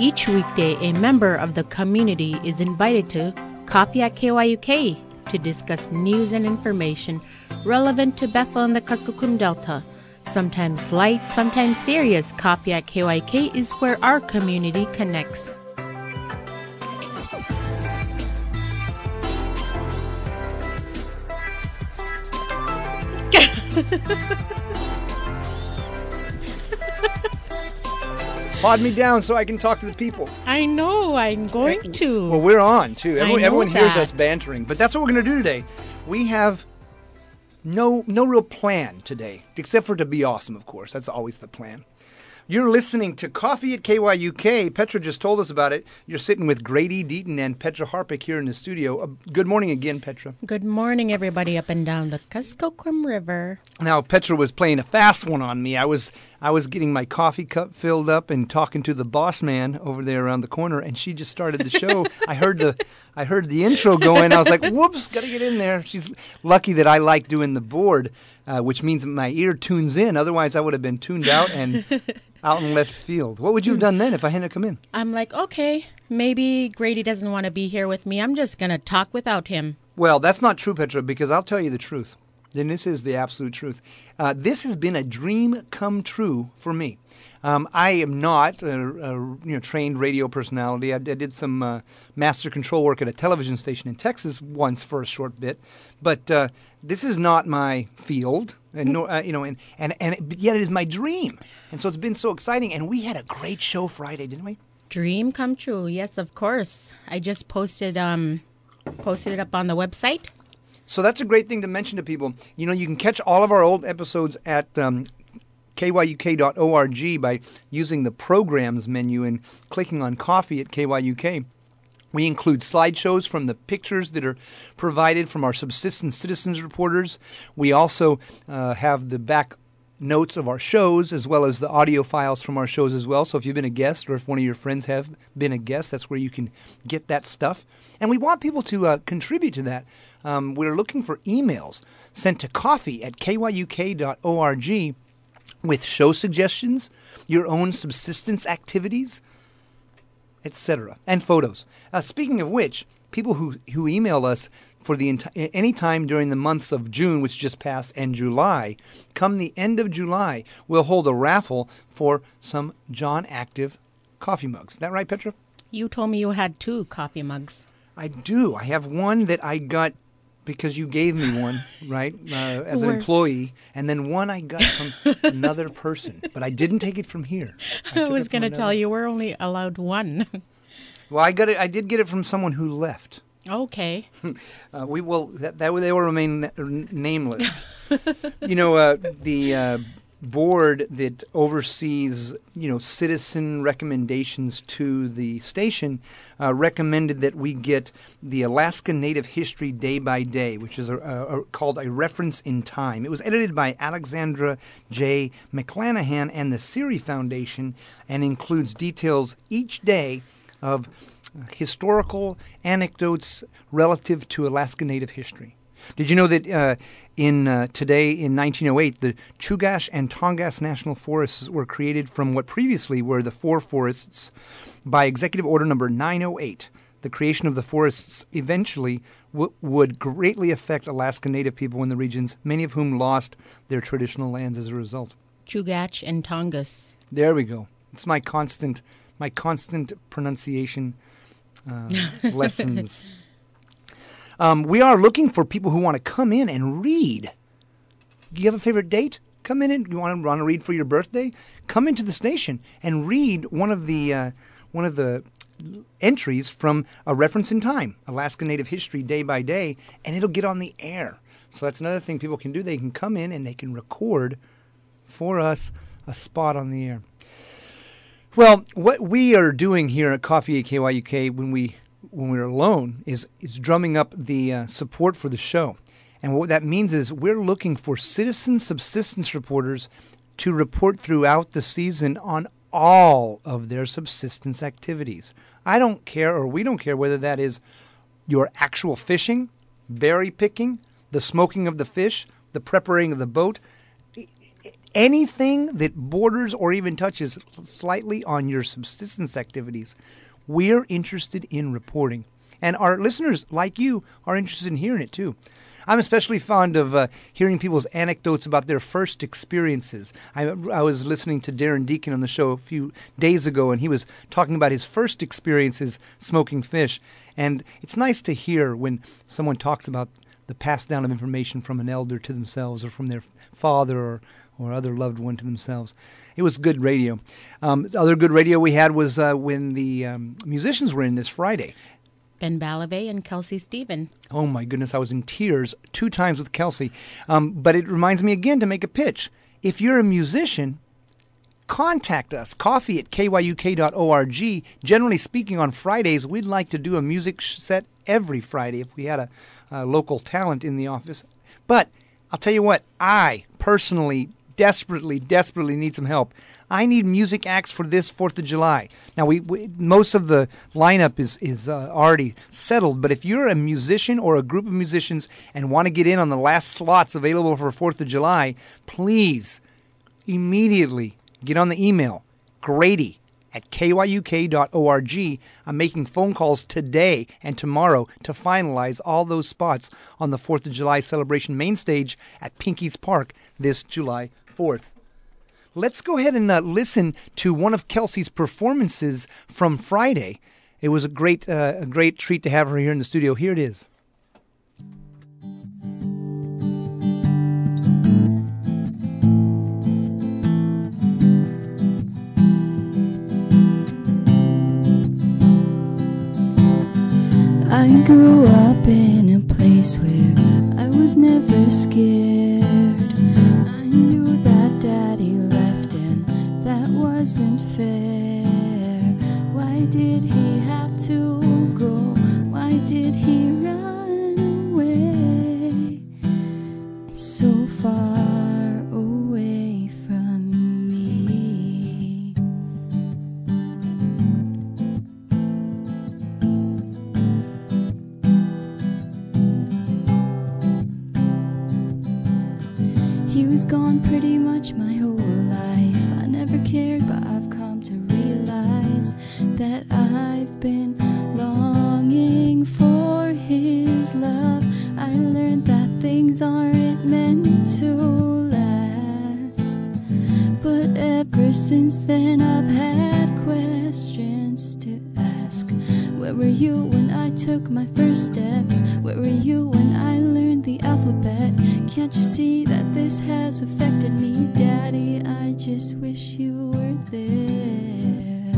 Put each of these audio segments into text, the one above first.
Each weekday, a member of the community is invited to Coffee at KYUK to discuss news and information relevant to Bethel and the Kuskokwim Delta. Sometimes light, sometimes serious, Coffee at KYUK is where our community connects. Pod me down so I can talk to the people. I know, I'm going to. Well, we're on, too. Everyone hears that. us bantering. But that's what we're going to do today. We have no real plan today, except for to be awesome, of course. That's always the plan. You're listening to Coffee at KYUK. Petra just told us about it. You're sitting with Grady Deaton and Petra Harpick here in the studio. Good morning again, Petra. Good morning, everybody up and down the Kuskokwim River. Now, Petra was playing a fast one on me. I was getting my coffee cup filled up and talking to the boss man over there around the corner, and she just started the show. I heard the intro going. I was like, whoops, got to get in there. She's lucky that I like doing the board, which means my ear tunes in. Otherwise, I would have been tuned out and out in left field. What would you have done then if I hadn't come in? I'm like, okay, maybe Grady doesn't want to be here with me. I'm just going to talk without him. Well, that's not true, Petra, because I'll tell you the truth. Then this is the absolute truth. This has been a dream come true for me. I am not a trained radio personality. I did some master control work at a television station in Texas once for a short bit, but this is not my field, and but yet it is my dream. And so it's been so exciting. And we had a great show Friday, didn't we? Dream come true. Yes, of course. I just posted it up on the website. So that's a great thing to mention to people. You know, you can catch all of our old episodes at kyuk.org by using the programs menu and clicking on Coffee at KYUK. We include slideshows from the pictures that are provided from our subsistence citizens reporters. We also have the back notes of our shows as well as the audio files from our shows as well. So if you've been a guest or if one of your friends have been a guest, that's where you can get that stuff. And we want people to contribute to that. We're looking for emails sent to coffee at kyuk.org with show suggestions, your own subsistence activities, etc., and photos. Speaking of which, people who email us for any time during the months of June, which just passed, and July, come the end of July, we'll hold a raffle for some John Active coffee mugs. Is that right, Petra? You told me you had 2 coffee mugs. I do. I have one that I got because you gave me one, right, as an employee, and then one I got from another person. But I didn't take it from here. I was going to tell you we're only allowed 1. Well, I did get it from someone who left. Okay. We will. They will remain nameless. The board that oversees, citizen recommendations to the station recommended that we get the Alaska Native History Day by Day, which is called A Reference in Time. It was edited by Alexandra J. McClanahan and the Siri Foundation and includes details each day of historical anecdotes relative to Alaska Native history. Did you know that today in 1908, the Chugach and Tongass National Forests were created from what previously were the 4 forests by Executive Order Number 908. The creation of the forests eventually would greatly affect Alaska Native people in the regions, many of whom lost their traditional lands as a result. Chugach and Tongass. There we go. It's my constant pronunciation lessons. We are looking for people who want to come in and read. Do you have a favorite date? Come in and you want to read for your birthday? Come into the station and read one of the entries from A Reference in Time, Alaska Native History Day by Day, and it'll get on the air. So that's another thing people can do. They can come in and they can record for us a spot on the air. Well, what we are doing here at Coffee at KYUK when we're alone is drumming up the support for the show. And what that means is we're looking for citizen subsistence reporters to report throughout the season on all of their subsistence activities. I don't care, or we don't care, whether that is your actual fishing, berry picking, the smoking of the fish, the preparing of the boat, anything that borders or even touches slightly on your subsistence activities, we're interested in reporting. And our listeners, like you, are interested in hearing it too. I'm especially fond of hearing people's anecdotes about their first experiences. I was listening to Darren Deacon on the show a few days ago, and he was talking about his first experiences smoking fish. And it's nice to hear when someone talks about the pass down of information from an elder to themselves or from their father or other loved one to themselves. It was good radio. Other good radio we had was when the musicians were in this Friday. Ben Balavey and Kelsey Stephen. Oh, my goodness. I was in tears 2 times with Kelsey. But it reminds me again to make a pitch. If you're a musician, contact us. coffee@kyuk.org. Generally speaking, on Fridays, we'd like to do a music set every Friday if we had a local talent in the office. But I'll tell you what, I personally desperately need some help. I need music acts for this 4th of July. Now, we most of the lineup is already settled, but if you're a musician or a group of musicians and want to get in on the last slots available for 4th of July, please immediately get on the email, grady@kyuk.org. I'm making phone calls today and tomorrow to finalize all those spots on the 4th of July celebration main stage at Pinky's Park this July 4th. Let's go ahead and listen to one of Kelsey's performances from Friday. It was a great treat to have her here in the studio. Here it is. I grew up in a place where I was never scared. I knew that Daddy left and that wasn't fair. Why did he have to go? Why did he run away so far away from me? He was gone pretty much my whole life. I never cared, but I've come to realize that I've been longing for his love. I learned that things aren't meant to last, but ever since then I've had questions to ask. Where were you when I took my first steps? Where were you when I learned the alphabet? Can't you see that this has affected me? Daddy, I just wish you were there.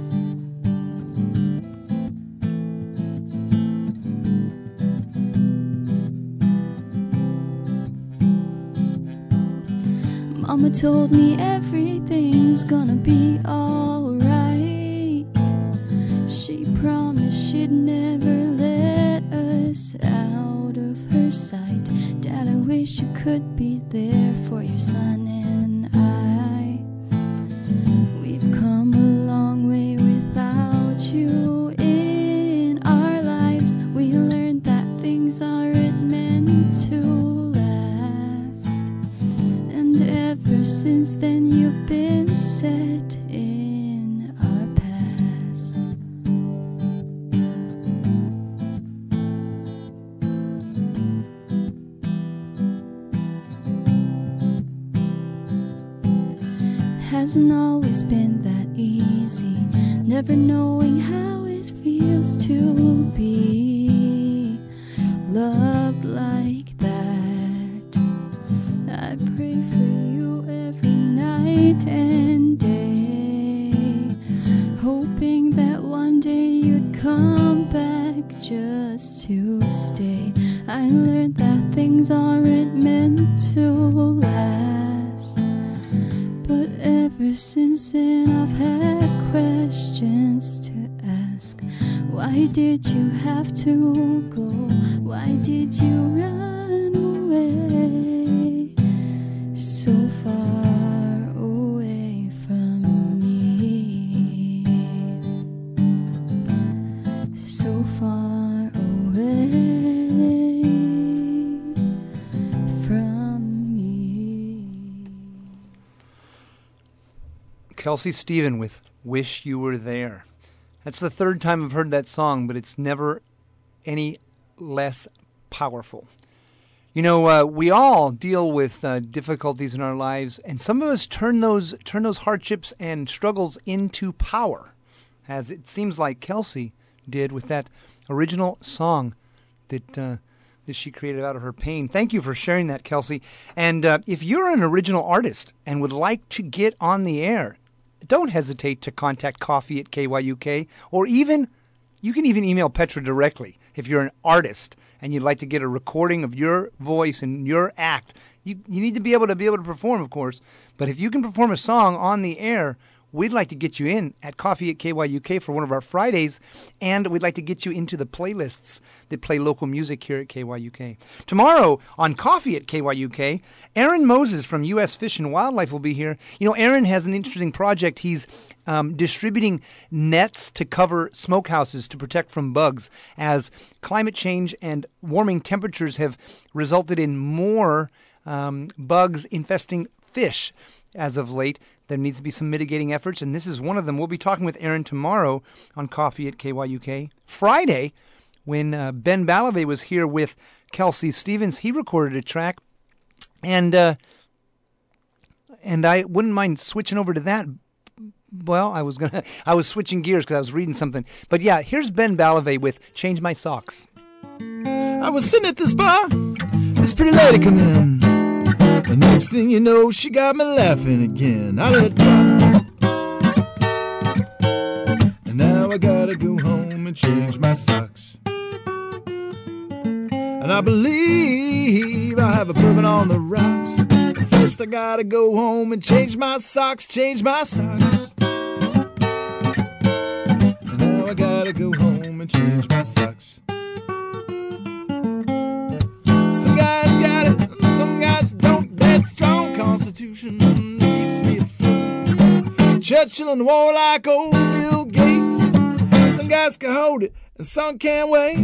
Mama told me everything's gonna be alright. She promised she'd never let us out of her sight. Dad, I wish you could be there for your son and I. We've come a long way without you in our lives. We learned that things aren't meant to last, and ever since then you've been set in our past. Hasn't always been that easy, never knowing how it feels to be loved like that. I pray for you every night and day, hoping that one day you'd come back just to stay. I learned that things aren't meant to last, but ever since then I've had questions to ask. Why did you have to go? Why did you run away so far away from me? So far away from me. Kelsey Stephen with Wish You Were There. That's the third time I've heard that song, but it's never any less powerful. You know, we all deal with difficulties in our lives, and some of us turn those hardships and struggles into power, as it seems like Kelsey did with that original song that she created out of her pain. Thank you for sharing that, Kelsey. And if you're an original artist and would like to get on the air, don't hesitate to contact Coffee at KYUK, or even you can even email Petra directly. If you're an artist and you'd like to get a recording of your voice and your act, you need to be able to perform, of course. But if you can perform a song on the air, we'd like to get you in at Coffee at KYUK for one of our Fridays, and we'd like to get you into the playlists that play local music here at KYUK. Tomorrow on Coffee at KYUK, Aaron Moses from U.S. Fish and Wildlife will be here. You know, Aaron has an interesting project. He's distributing nets to cover smokehouses to protect from bugs, as climate change and warming temperatures have resulted in more bugs infesting fish as of late. There needs to be some mitigating efforts, and this is one of them. We'll be talking with Aaron tomorrow on Coffee at KYUK. Friday, when Ben Balave was here with Kelsey Stevens, he recorded a track, and I wouldn't mind switching over to that. Well, I was switching gears because I was reading something. But yeah, here's Ben Balave with Change My Socks. I was sitting at this bar, this pretty lady come in. The next thing you know, she got me laughing again. I let it drop. And now I gotta go home and change my socks. And I believe I have a bourbon on the rocks. First I gotta go home and change my socks, change my socks. And now I gotta go home and change my socks. Some guys got it, some guys don't. That strong constitution keeps me afloat. Churchill and war like old Bill Gates. Some guys can hold it and some can't wait.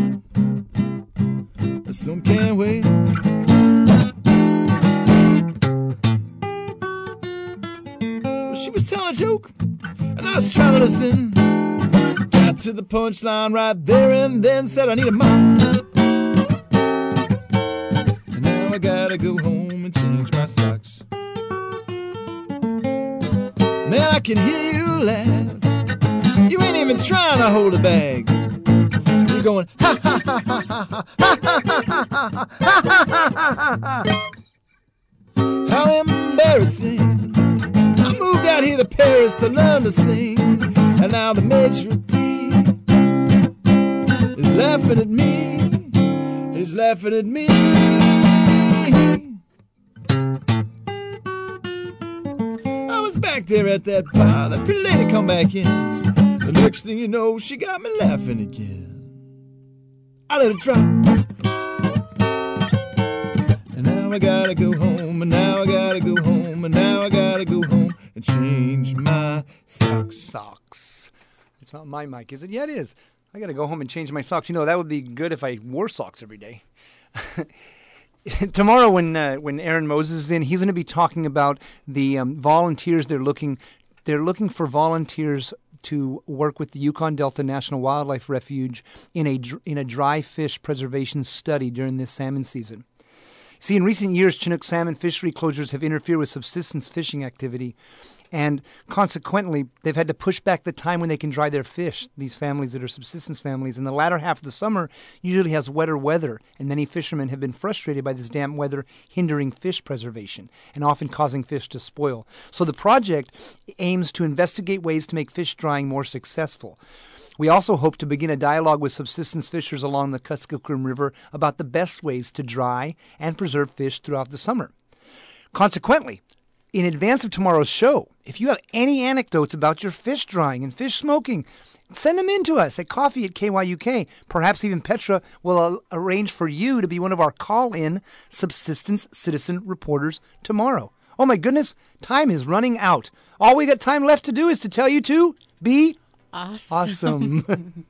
Some can't wait. Well, she was telling a joke and I was trying to listen. Got to the punchline right there and then said I need a mop. And now I gotta go home and change my socks. Man, I can hear you laugh. You ain't even trying to hold a bag. You're going ha ha ha ha ha ha ha ha ha ha. How embarrassing. I moved out here to Paris to learn to sing, and now the maitre d' is laughing at me. He's laughing at me. I was back there at that bar. That pretty lady come back in. The next thing you know, she got me laughing again. I let it drop. And now I gotta go home, and now I gotta go home, and now I gotta go home and change my socks. Socks. It's not my mic, is it? Yeah, it is. I gotta go home and change my socks. You know, that would be good if I wore socks every day. Tomorrow, when Aaron Moses is in, he's going to be talking about the volunteers. They're looking for volunteers to work with the Yukon Delta National Wildlife Refuge in a dry fish preservation study during this salmon season. See, in recent years, Chinook salmon fishery closures have interfered with subsistence fishing activity, and consequently, they've had to push back the time when they can dry their fish, these families that are subsistence families. And the latter half of the summer usually has wetter weather, and many fishermen have been frustrated by this damp weather hindering fish preservation and often causing fish to spoil. So the project aims to investigate ways to make fish drying more successful. We also hope to begin a dialogue with subsistence fishers along the Kuskokwim River about the best ways to dry and preserve fish throughout the summer. Consequently, in advance of tomorrow's show, if you have any anecdotes about your fish drying and fish smoking, send them in to us at Coffee at KYUK. Perhaps even Petra will arrange for you to be one of our call-in subsistence citizen reporters tomorrow. Oh my goodness, time is running out. All we got time left to do is to tell you to be awesome.